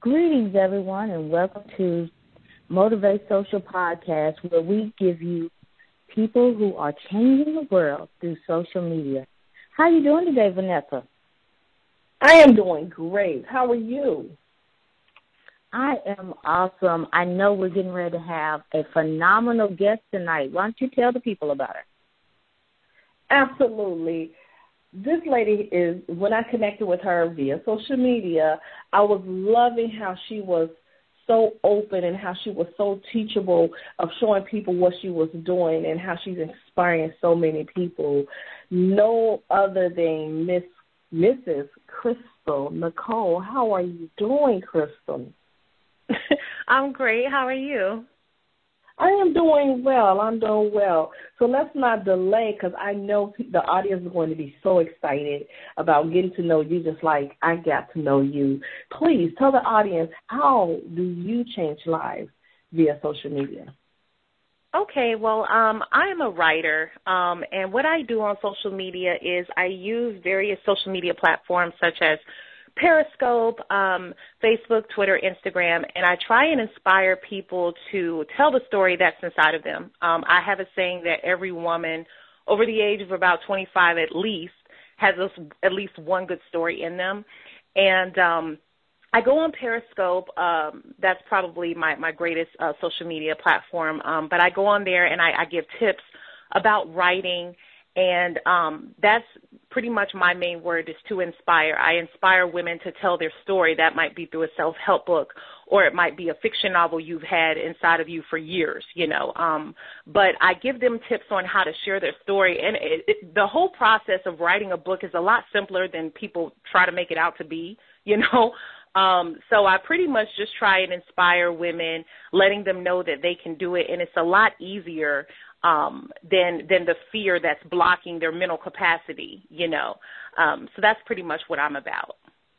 Greetings, everyone, and welcome to Motivate Social Podcast, where we give you people who are changing the world through social media. How are you doing today, Vanessa? I am doing great. How are you? I am awesome. I know we're getting ready to have a phenomenal guest tonight. Why don't you tell the people about her? Absolutely. This lady is, when I connected with her via social media, I was loving how she was so open and how she was so teachable of showing people what she was doing and how she's inspiring so many people. No other than Mrs. Crystal Nicole. How are you doing, Crystal? I'm great. How are you? I am doing well. So let's not delay because I know the audience is going to be so excited about getting to know you just like I got to know you. Please tell the audience, how do you change lives via social media? Okay, well, I am a writer, and what I do on social media is I use various social media platforms such as Periscope, Facebook, Twitter, Instagram, and I try and inspire people to tell the story that's inside of them. I have a saying that every woman over the age of about 25 at least has at least one good story in them. And I go on Periscope. That's probably my greatest social media platform. But I go on there and I give tips about writing. And that's pretty much my main word is to inspire. I inspire women to tell their story. That might be through a self-help book, or it might be a fiction novel you've had inside of you for years, you know. But I give them tips on how to share their story. And the whole process of writing a book is a lot simpler than people try to make it out to be, you know. So I pretty much just try and inspire women, letting them know that they can do it. And it's a lot easier than the fear that's blocking their mental capacity, you know. So that's pretty much what I'm about.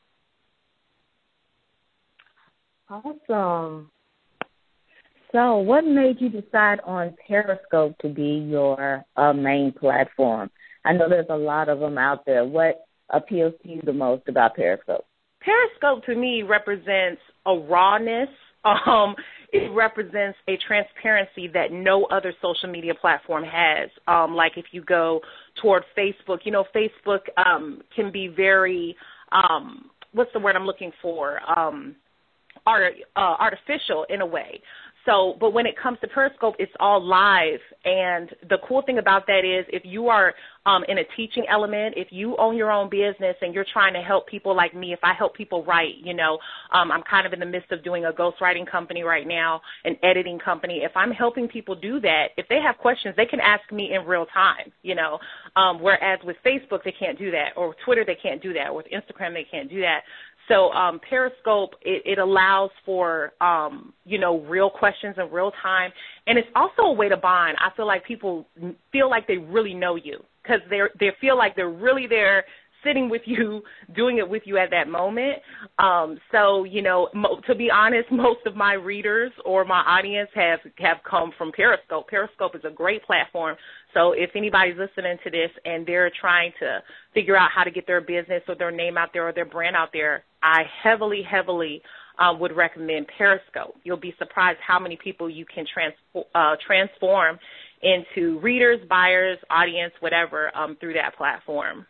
Awesome. So what made you decide on Periscope to be your main platform? I know there's a lot of them out there. What appeals to you the most about Periscope? Periscope to me represents a rawness. It represents a transparency that no other social media platform has. Like if you go toward Facebook, you know, Facebook can be very, what's the word I'm looking for? Artificial in a way. So, but when it comes to Periscope, it's all live. And the cool thing about that is if you are in a teaching element, if you own your own business and you're trying to help people like me, if I help people write, you know, I'm kind of in the midst of doing a ghostwriting company right now, an editing company. If I'm helping people do that, if they have questions, they can ask me in real time, you know, whereas with Facebook, they can't do that, or Twitter, they can't do that, or with Instagram, they can't do that. So Periscope, it allows for, you know, real questions in real time. And it's also a way to bond. I feel like people feel like they really know you because they feel like they're really there sitting with you, doing it with you at that moment. So, you know, to be honest, most of my readers or my audience have come from Periscope. Periscope is a great platform. So if anybody's listening to this and they're trying to figure out how to get their business or their name out there or their brand out there, I heavily would recommend Periscope. You'll be surprised how many people you can transform into readers, buyers, audience, whatever, through that platform.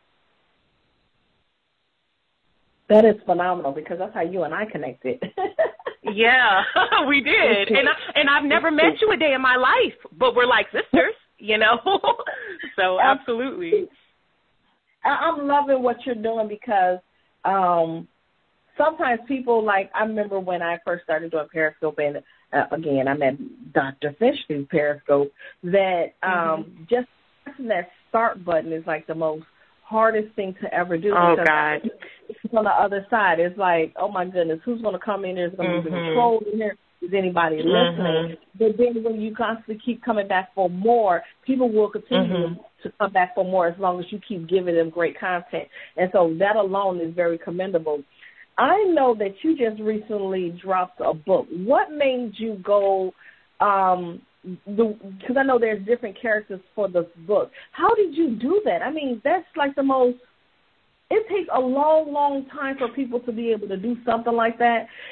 That is phenomenal because that's how you and I connected. Yeah, we did. And I've never met you a day in my life, but we're like sisters, you know. So absolutely. I'm loving what you're doing because sometimes people, like, I remember when I first started doing Periscope, and again, I met Dr. Fish through Periscope, that just pressing that start button is like the most hardest thing to ever do. Oh, God. On the other side, it's like, oh, my goodness, who's going to come in there? Is going to be control in here? Is anybody listening? But then when you constantly keep coming back for more, people will continue to come back for more as long as you keep giving them great content. And so that alone is very commendable. I know that you just recently dropped a book. What made you go, because I know there's different characters for this book. How did you do that? I mean, that's like the most, it takes a long, long time for people to be able to do something like that.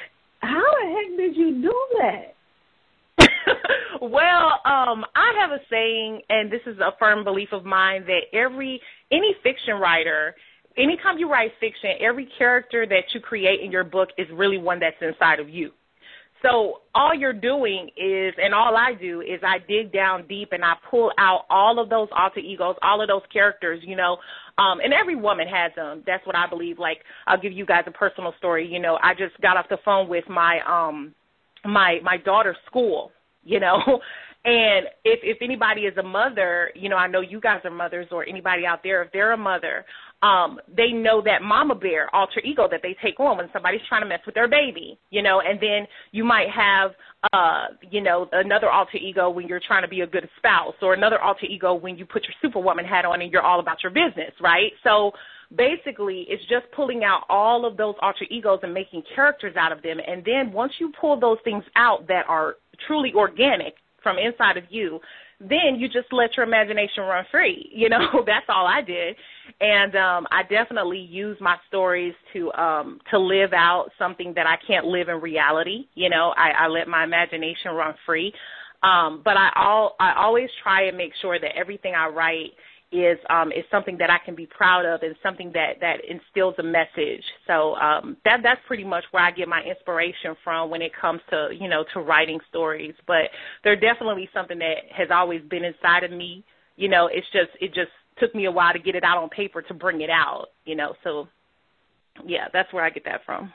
How the heck did you do that? Well, I have a saying, and this is a firm belief of mine, that any fiction writer, anytime you write fiction, every character that you create in your book is really one that's inside of you. So all you're doing is, and all I do is I dig down deep and I pull out all of those alter egos, all of those characters, and every woman has them. That's what I believe. Like, I'll give you guys a personal story. I just got off the phone with my my daughter's school, and if anybody is a mother, I know you guys are mothers, or anybody out there, if they're a mother, they know that mama bear alter ego that they take on when somebody's trying to mess with their baby, and then you might have, another alter ego when you're trying to be a good spouse, or another alter ego when you put your superwoman hat on and you're all about your business, right? So basically, it's just pulling out all of those alter egos and making characters out of them. And then once you pull those things out that are truly organic from inside of you, then you just let your imagination run free. That's all I did. And I definitely use my stories to live out something that I can't live in reality. I let my imagination run free. But I always try and make sure that everything I write is something that I can be proud of and something that instills a message. So that's pretty much where I get my inspiration from when it comes to, to writing stories. But they're definitely something that has always been inside of me. It just took me a while to get it out on paper to bring it out, So, yeah, that's where I get that from.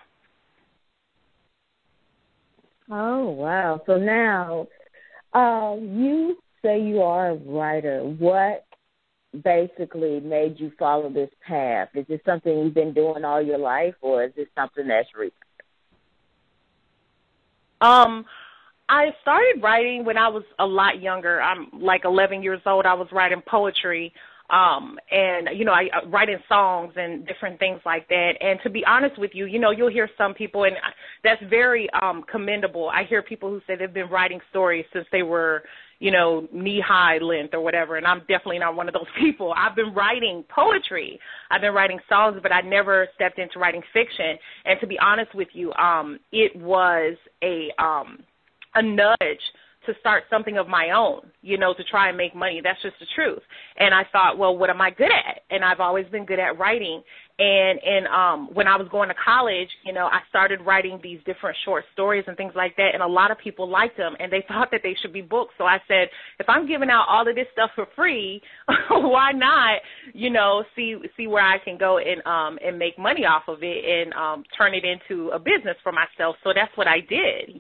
Oh, wow. So now you say you are a writer. What basically made you follow this path? Is this something you've been doing all your life, or is this something that's recent? I started writing when I was a lot younger. I'm like 11 years old. I was writing poetry, and, I writing songs and different things like that. And to be honest with you, you'll hear some people, and that's very commendable. I hear people who say they've been writing stories since they were, knee-high length or whatever, and I'm definitely not one of those people. I've been writing poetry. I've been writing songs, but I never stepped into writing fiction. And to be honest with you, it was a nudge to start something of my own, to try and make money. That's just the truth. And I thought, well, what am I good at? And I've always been good at writing. And when I was going to college, I started writing these different short stories and things like that, and a lot of people liked them, and they thought that they should be books. So I said, if I'm giving out all of this stuff for free, why not, see where I can go and make money off of it and turn it into a business for myself. So that's what I did,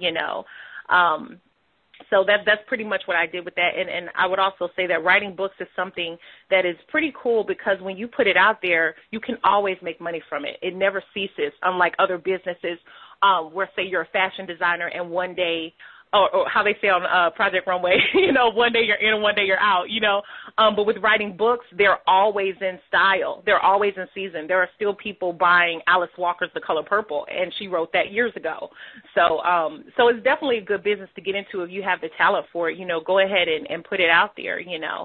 So that's pretty much what I did with that. And I would also say that writing books is something that is pretty cool, because when you put it out there, you can always make money from it. It never ceases, unlike other businesses where, say, you're a fashion designer and one day, or how they say on Project Runway, one day you're in and one day you're out, But with writing books, they're always in style. They're always in season. There are still people buying Alice Walker's The Color Purple, and she wrote that years ago. So it's definitely a good business to get into if you have the talent for it. Go ahead and put it out there,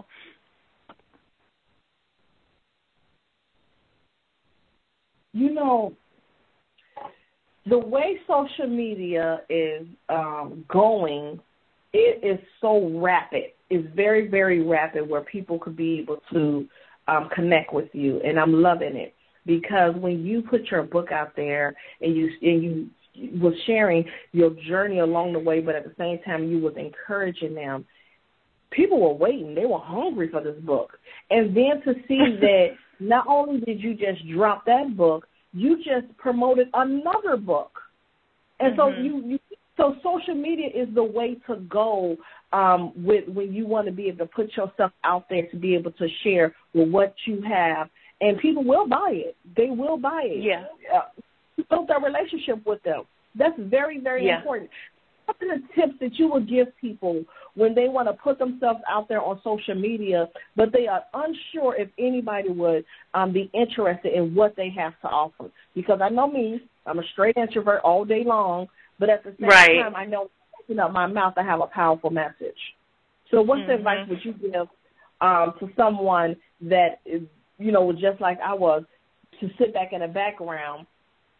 The way social media is going, it is so rapid. It's very, very rapid, where people could be able to connect with you, and I'm loving it, because when you put your book out there and you was sharing your journey along the way, but at the same time you was encouraging them, people were waiting. They were hungry for this book. And then to see that not only did you just drop that book, you just promoted another book. And so social media is the way to go when you want to be able to put yourself out there, to be able to share with what you have. And people will buy it. They will buy it. Yeah. Build that relationship with them. That's very, very important. What are the tips that you would give people when they want to put themselves out there on social media, but they are unsure if anybody would be interested in what they have to offer? Because I know me, I'm a straight introvert all day long, but at the same time, I know open up my mouth, I have a powerful message. So what advice would you give to someone that is, just like I was, to sit back in the background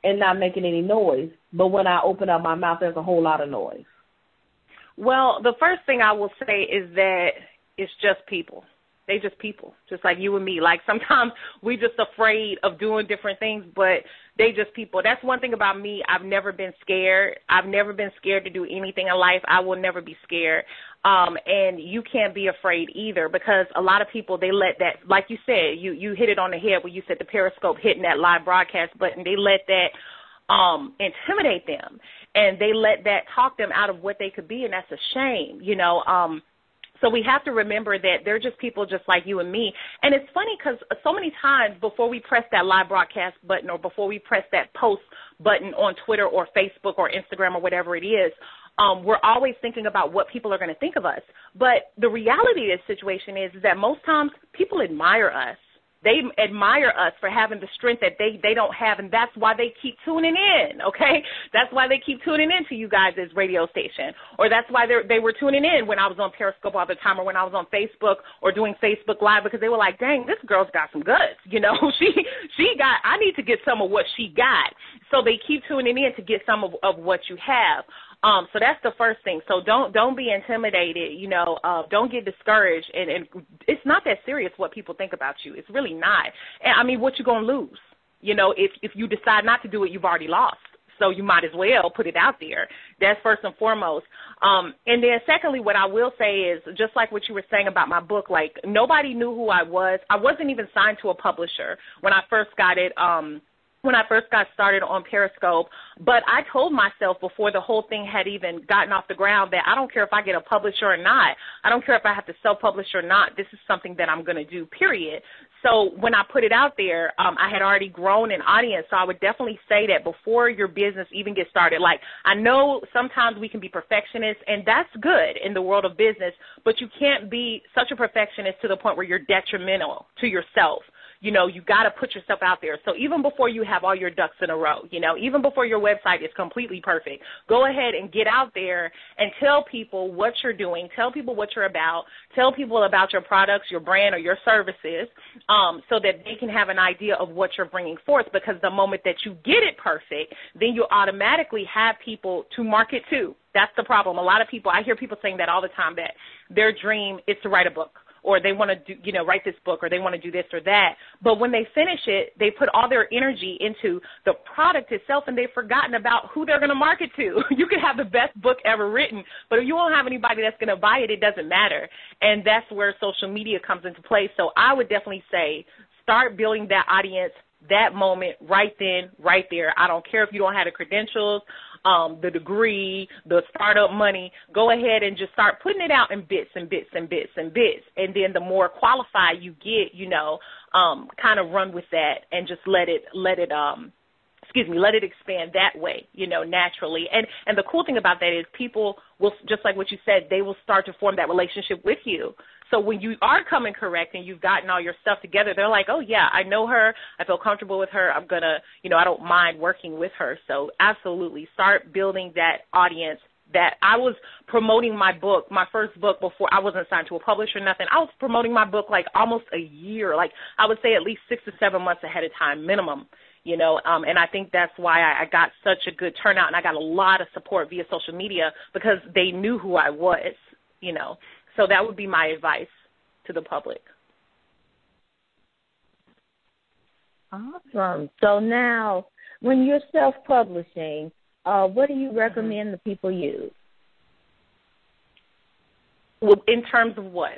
and not making any noise. But when I open up my mouth, there's a whole lot of noise. Well, the first thing I will say is that it's just people. They just people, just like you and me. Like sometimes we just afraid of doing different things, but they just people. That's one thing about me. I've never been scared. I've never been scared to do anything in life. I will never be scared. And you can't be afraid either, because a lot of people, they let that, like you said, you hit it on the head when you said the Periscope hitting that live broadcast button. They let that intimidate them, and they let that talk them out of what they could be, and that's a shame, you know. So we have to remember that they're just people just like you and me. And it's funny because so many times before we press that live broadcast button or before we press that post button on Twitter or Facebook or Instagram or whatever it is, we're always thinking about what people are going to think of us. But the reality of the situation is that most times people admire us. They admire us for having the strength that they don't have, and that's why they keep tuning in, okay? That's why they keep tuning in to you guys' radio station, or that's why they were tuning in when I was on Periscope all the time, or when I was on Facebook or doing Facebook Live, because they were like, dang, this girl's got some guts, you know? I need to get some of what she got. So they keep tuning in to get some of what you have. So that's the first thing. So don't be intimidated, you know, don't get discouraged. And it's not that serious what people think about you. It's really not. And, I mean, what you going to lose? You know, if you decide not to do it, you've already lost. So you might as well put it out there. That's first and foremost. And then secondly, what I will say is, just like what you were saying about my book, like nobody knew who I was. I wasn't even signed to a publisher when I first got it, when I first got started on Periscope, but I told myself before the whole thing had even gotten off the ground that I don't care if I get a publisher or not. I don't care if I have to self-publish or not. This is something that I'm going to do, period. So when I put it out there, I had already grown an audience, so I would definitely say that before your business even gets started. Like, I know sometimes we can be perfectionists, and that's good in the world of business, but you can't be such a perfectionist to the point where you're detrimental to yourself. You know, you got to put yourself out there. So even before you have all your ducks in a row, you know, even before your website is completely perfect, go ahead and get out there and tell people what you're doing, tell people what you're about, tell people about your products, your brand, or your services, so that they can have an idea of what you're bringing forth, because the moment that you get it perfect, then you automatically have people to market to. That's the problem. A lot of people, I hear people saying that all the time, that their dream is to write a book, or they want to do, you know, write this book, or they want to do this or that. But when they finish it, they put all their energy into the product itself, and they've forgotten about who they're going to market to. You can have the best book ever written, but if you won't have anybody that's going to buy it, it doesn't matter. And that's where social media comes into play. So I would definitely say start building that audience that moment, right then, right there. I don't care if you don't have the credentials, the degree, the startup money. Go ahead and just start putting it out in bits and bits and bits and bits. And then the more qualified you get, you know, kind of run with that and just let it expand that way, you know, naturally. And the cool thing about that is people will, just like what you said, they will start to form that relationship with you. So when you are coming correct and you've gotten all your stuff together, they're like, oh, yeah, I know her. I feel comfortable with her. I'm going to, you know, I don't mind working with her. So absolutely start building that audience. That I was promoting my book, my first book, before I wasn't signed to a publisher or nothing. I was promoting my book like almost a year, like I would say at least 6 to 7 months ahead of time minimum, you know, and I think that's why I got such a good turnout, and I got a lot of support via social media because they knew who I was, you know. So that would be my advice to the public. Awesome. So now, when you're self-publishing, what do you recommend the people use? Well, in terms of what?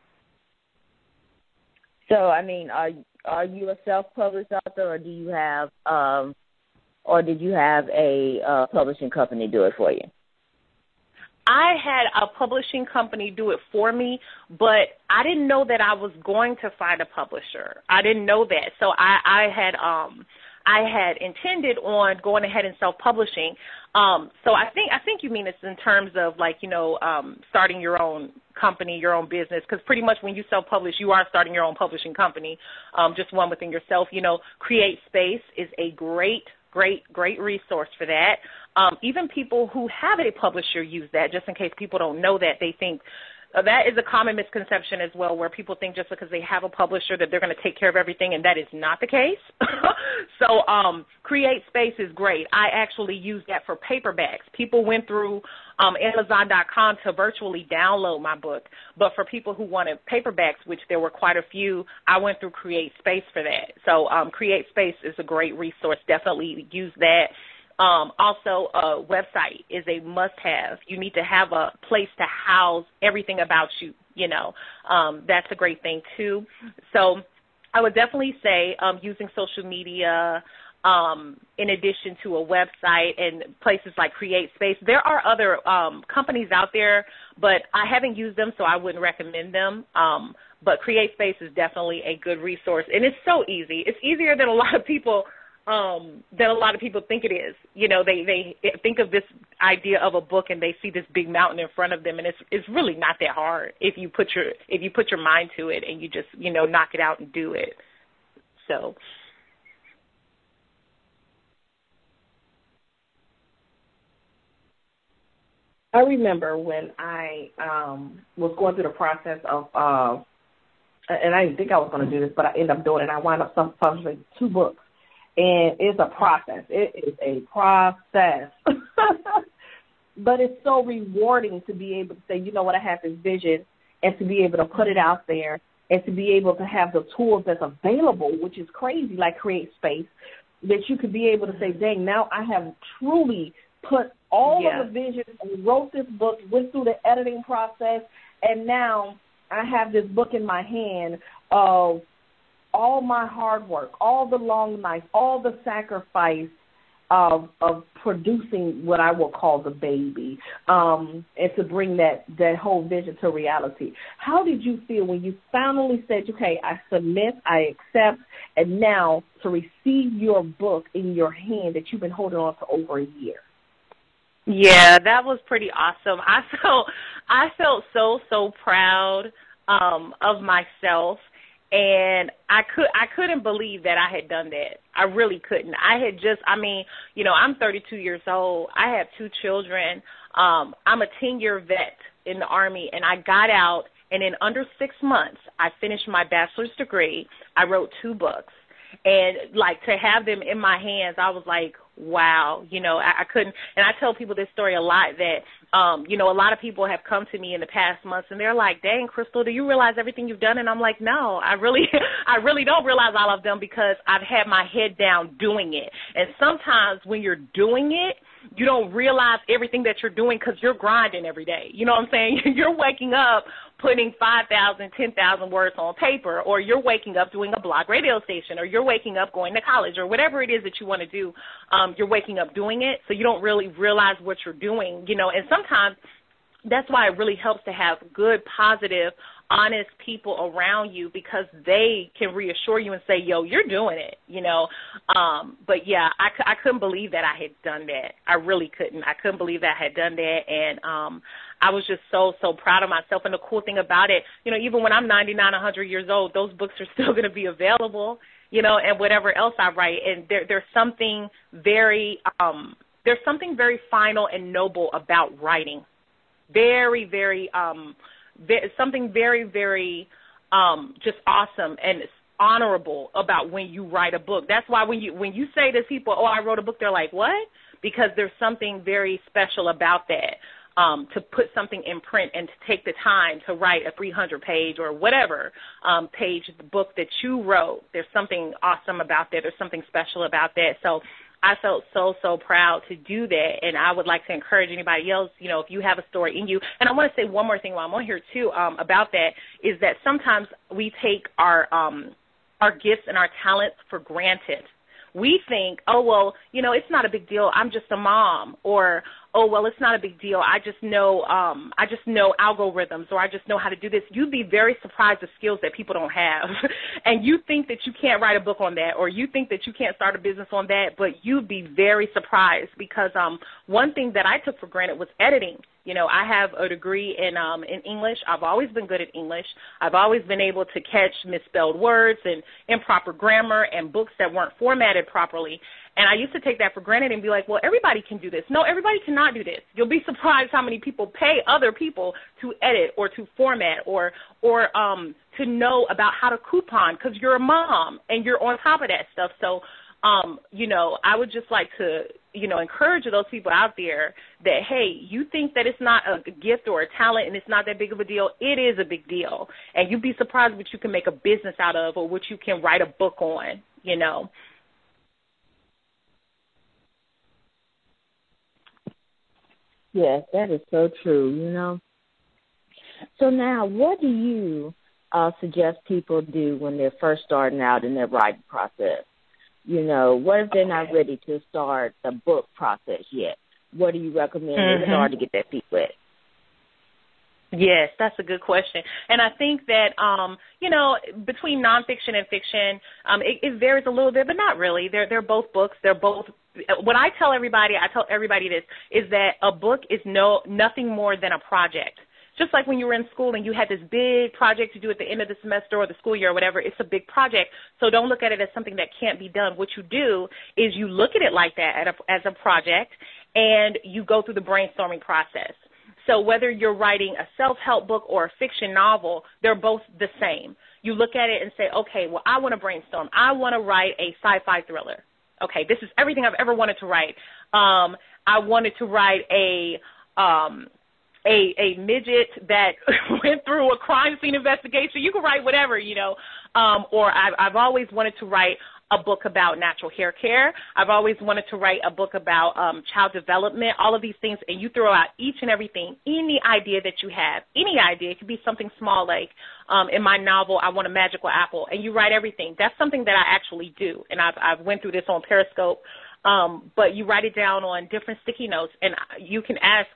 So, I mean, are you a self-published author, or do you have, or did you have a publishing company do it for you? I had a publishing company do it for me, but I didn't know that I was going to find a publisher. I didn't know that. So I had intended on going ahead and self-publishing. So I think you mean it's in terms of, like, you know, starting your own company, your own business, because pretty much when you self-publish, you are starting your own publishing company, just one within yourself. You know, Create Space is a great resource for that. Even people who have a publisher use that, just in case people don't know that. They think That is a common misconception as well, where people think just because they have a publisher that they're going to take care of everything, and that is not the case. So CreateSpace is great. I actually use that for paperbacks. People went through Amazon.com to virtually download my book, but for people who wanted paperbacks, which there were quite a few, I went through CreateSpace for that. So CreateSpace is a great resource. Definitely use that. Also, a website is a must-have. You need to have a place to house everything about you, you know. That's a great thing, too. So I would definitely say using social media in addition to a website and places like CreateSpace. There are other companies out there, but I haven't used them, so I wouldn't recommend them. But CreateSpace is definitely a good resource, and it's so easy. It's easier than a lot of people think it is. You know, they think of this idea of a book and they see this big mountain in front of them, and it's really not that hard if you put your mind to it and you just, you know, knock it out and do it. So I remember when I was going through the process of, and I didn't think I was going to do this, but I ended up doing it, and I wound up publishing 2 books. And it's a process. It is a process. But it's so rewarding to be able to say, you know what, I have this vision, and to be able to put it out there, and to be able to have the tools that's available, which is crazy, like CreateSpace, that you could be able to say, dang, now I have truly put all of the vision and wrote this book, went through the editing process, and now I have this book in my hand of all my hard work, all the long nights, all the sacrifice of producing what I will call the baby, and to bring that whole vision to reality. How did you feel when you finally said, okay, I submit, I accept, and now to receive your book in your hand that you've been holding on to over a year? Yeah, that was pretty awesome. I felt so proud of myself. And I couldn't believe that I had done that. I really couldn't. I'm 32 years old. I have 2 children. I'm a 10-year vet in the Army, and I got out, and in under 6 months, I finished my bachelor's degree. I wrote 2 books. And, like, to have them in my hands, I was like, wow, you know, I couldn't. And I tell people this story a lot that, a lot of people have come to me in the past months and they're like, dang, Crystal, do you realize everything you've done? And I'm like, no, I really don't realize all of them because I've had my head down doing it. And sometimes when you're doing it, you don't realize everything that you're doing because you're grinding every day. You know what I'm saying? You're waking up putting 5,000, 10,000 words on paper, or you're waking up doing a blog radio station, or you're waking up going to college, or whatever it is that you want to do. You're waking up doing it, so you don't really realize what you're doing, you know. And sometimes that's why it really helps to have good, positive, honest people around you because they can reassure you and say, yo, you're doing it, you know. But, yeah, I couldn't believe that I had done that. I really couldn't. I couldn't believe that I had done that. And I was just so proud of myself. And the cool thing about it, you know, even when I'm 99, 100 years old, those books are still going to be available, you know, and whatever else I write. And there's something very final and noble about writing. Very, very something very, very just awesome and honorable about when you write a book. That's why when you say to people, oh, I wrote a book, they're like, what? Because there's something very special about that, to put something in print and to take the time to write a 300-page or whatever page book that you wrote. There's something awesome about that. There's something special about that. So I felt so proud to do that, and I would like to encourage anybody else, you know, if you have a story in you. And I want to say one more thing while I'm on here, too, about that, is that sometimes we take our gifts and our talents for granted. We think, oh, well, you know, it's not a big deal. I'm just a mom. Or, oh, well, it's not a big deal. I just know algorithms, or I just know how to do this. You'd be very surprised at skills that people don't have. And you think that you can't write a book on that, or you think that you can't start a business on that, but you'd be very surprised because one thing that I took for granted was editing. You know, I have a degree in English. I've always been good at English. I've always been able to catch misspelled words and improper grammar and books that weren't formatted properly. And I used to take that for granted and be like, well, everybody can do this. No, everybody cannot do this. You'll be surprised how many people pay other people to edit or to format or to know about how to coupon because you're a mom and you're on top of that stuff. So, I would just like to, encourage those people out there that, hey, you think that it's not a gift or a talent and it's not that big of a deal. It is a big deal. And you'd be surprised what you can make a business out of or what you can write a book on, Yes, that is so true, So now, what do you suggest people do when they're first starting out in their writing process? What if they're not ready to start the book process yet? What do you recommend they start to get their feet wet? Yes, that's a good question. And I think that, between nonfiction and fiction, it varies a little bit, but not really. They're both books. They're both – what I tell everybody this, is that a book is nothing more than a project. Just like when you were in school and you had this big project to do at the end of the semester or the school year or whatever, it's a big project. So don't look at it as something that can't be done. What you do is you look at it like that as a project, and you go through the brainstorming process. So whether you're writing a self-help book or a fiction novel, they're both the same. You look at it and say, okay, well, I want to brainstorm. I want to write a sci-fi thriller. Okay, this is everything I've ever wanted to write. I wanted to write a midget that went through a crime scene investigation. You can write whatever, or I've always wanted to write a book about natural hair care. I've always wanted to write a book about child development, all of these things, and you throw out each and everything, any idea that you have, any idea. It could be something small like in my novel, I Want a Magical Apple, and you write everything. That's something that I actually do, and I've went through this on Periscope. But you write it down on different sticky notes, and you can ask,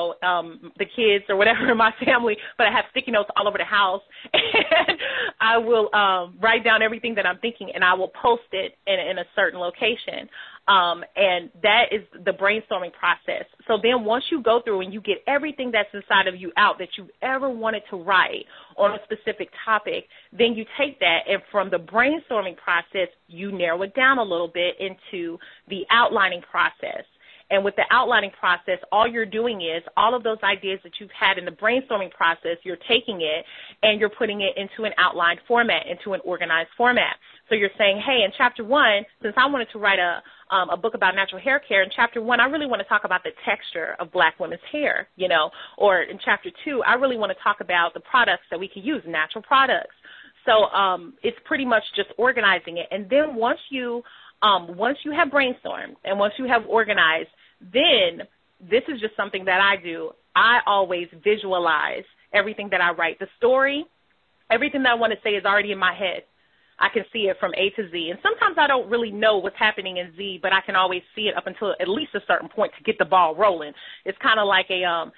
the kids or whatever in my family, but I have sticky notes all over the house, and I will write down everything that I'm thinking, and I will post it in a certain location. And that is the brainstorming process. So then once you go through and you get everything that's inside of you out that you ever wanted to write on a specific topic, then you take that, and from the brainstorming process, you narrow it down a little bit into the outlining process. And with the outlining process, all you're doing is all of those ideas that you've had in the brainstorming process, you're taking it and you're putting it into an outlined format, into an organized format. So you're saying, hey, in Chapter 1, since I wanted to write a book about natural hair care, in Chapter 1, I really want to talk about the texture of black women's hair, or in Chapter 2, I really want to talk about the products that we can use, natural products. So it's pretty much just organizing it. And then once you have brainstormed and once you have organized, then this is just something that I do. I always visualize everything that I write. The story, everything that I want to say is already in my head. I can see it from A to Z. And sometimes I don't really know what's happening in Z, but I can always see it up until at least a certain point to get the ball rolling. It's kind of like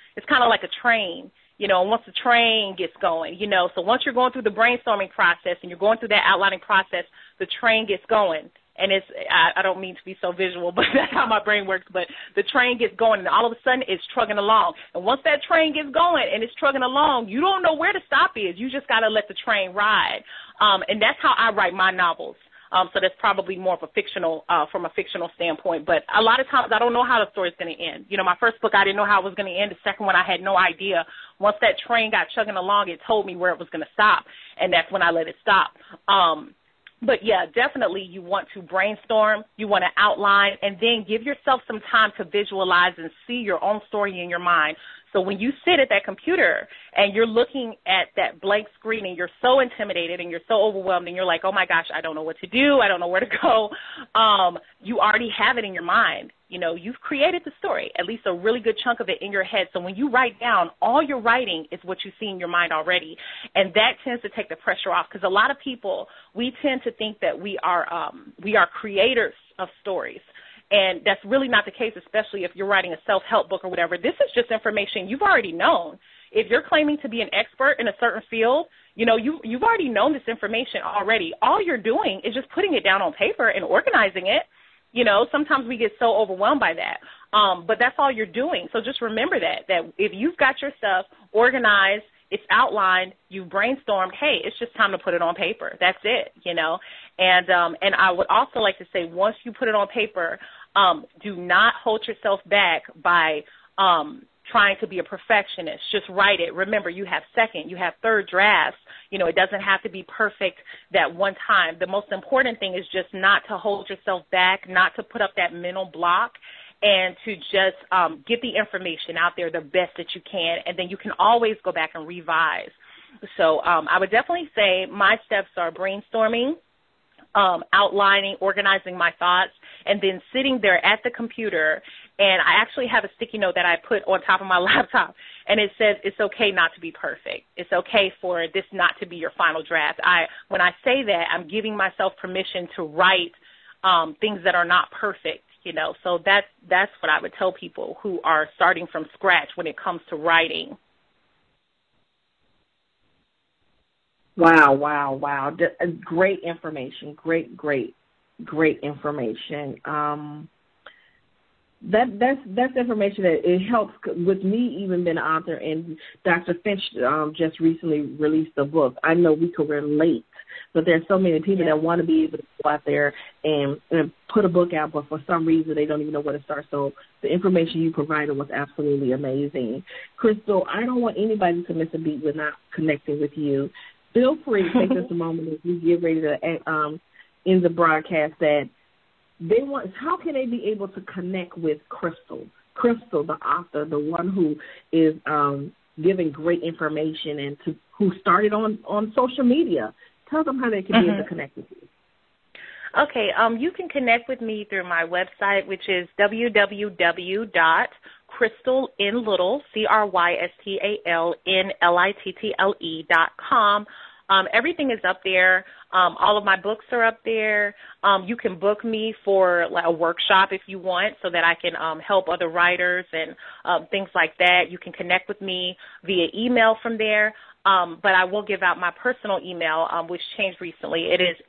a train. And once the train gets going, so once you're going through the brainstorming process and you're going through that outlining process, the train gets going. And I don't mean to be so visual, but that's how my brain works. But the train gets going, and all of a sudden it's trucking along. And once that train gets going and it's trucking along, you don't know where the stop is. You just got to let the train ride. And that's how I write my novels. So that's probably more of a fictional, from a fictional standpoint. But a lot of times I don't know how the story's going to end. My first book, I didn't know how it was going to end. The second one, I had no idea. Once that train got chugging along, it told me where it was going to stop, and that's when I let it stop. But, yeah, definitely you want to brainstorm, you want to outline, and then give yourself some time to visualize and see your own story in your mind. So when you sit at that computer and you're looking at that blank screen and you're so intimidated and you're so overwhelmed and you're like, oh, my gosh, I don't know what to do, I don't know where to go, you already have it in your mind. You've created the story, at least a really good chunk of it in your head. So when you write down, all you're writing is what you see in your mind already. And that tends to take the pressure off, because a lot of people, we tend to think that we are creators of stories. And that's really not the case, especially if you're writing a self-help book or whatever. This is just information you've already known. If you're claiming to be an expert in a certain field, you've already known this information already. All you're doing is just putting it down on paper and organizing it. Sometimes we get so overwhelmed by that. But that's all you're doing. So just remember that if you've got your stuff organized it's outlined, you've brainstormed, hey, it's just time to put it on paper. That's it, And I would also like to say, once you put it on paper, do not hold yourself back by trying to be a perfectionist. Just write it. Remember, you have second, you have third drafts. It doesn't have to be perfect that one time. The most important thing is just not to hold yourself back, not to put up that mental block, and to just get the information out there the best that you can, and then you can always go back and revise. So I would definitely say my steps are brainstorming, outlining, organizing my thoughts, and then sitting there at the computer. And I actually have a sticky note that I put on top of my laptop, and it says it's okay not to be perfect. It's okay for this not to be your final draft. When I say that, I'm giving myself permission to write things that are not perfect. So that's what I would tell people who are starting from scratch when it comes to writing. Wow. Great information. Great information. That's information that it helps with me even being an author, and Dr. Finch just recently released a book. I know we could relate, but there's so many people that want to be able to go out there and put a book out, but for some reason they don't even know where to start. So the information you provided was absolutely amazing. Crystal, I don't want anybody to miss a beat with not connecting with you. Feel free to take just a moment as we get ready to end the broadcast that how can they be able to connect with Crystal? Crystal, the author, the one who is giving great information and who started on social media. Tell them how they can be able to connect with you. Okay, you can connect with me through my website, which is www.crystalinlittle, CRYSTALNLITTLE.com. Everything is up there. All of my books are up there. You can book me for a workshop if you want, so that I can help other writers and things like that. You can connect with me via email from there. But I will give out my personal email, which changed recently. It is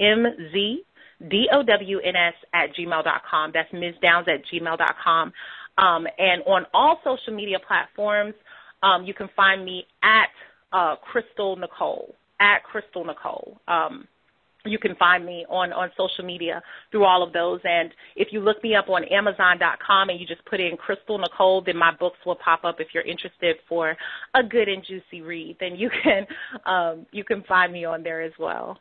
mzdowns@gmail.com. That's mzdowns@gmail.com. And on all social media platforms, you can find me at Crystal Nicole. At Crystal Nicole. You can find me on social media through all of those. And if you look me up on Amazon.com and you just put in Crystal Nicole, then my books will pop up. If you're interested for a good and juicy read, then you can find me on there as well.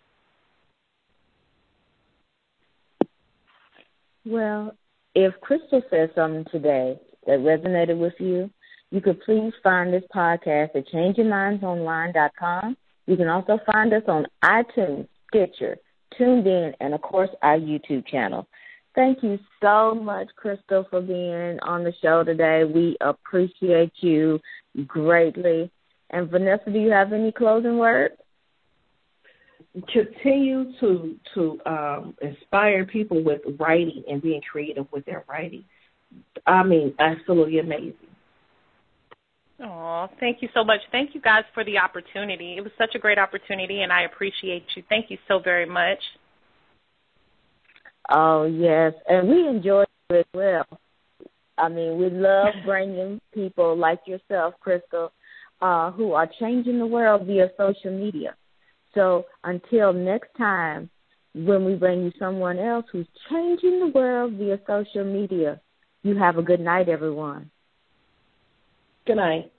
Well, if Crystal said something today that resonated with you, you could please find this podcast at changeyourmindsonline.com. You can also find us on iTunes, Stitcher, TuneIn, and, of course, our YouTube channel. Thank you so much, Crystal, for being on the show today. We appreciate you greatly. And, Vanessa, do you have any closing words? Continue to inspire people with writing and being creative with their writing. I mean, absolutely amazing. Oh, thank you so much. Thank you guys for the opportunity. It was such a great opportunity, and I appreciate you. Thank you so very much. Oh, yes, and we enjoyed it as well. I mean, we love bringing people like yourself, Crystal, who are changing the world via social media. So until next time, when we bring you someone else who's changing the world via social media, you have a good night, everyone. Good night.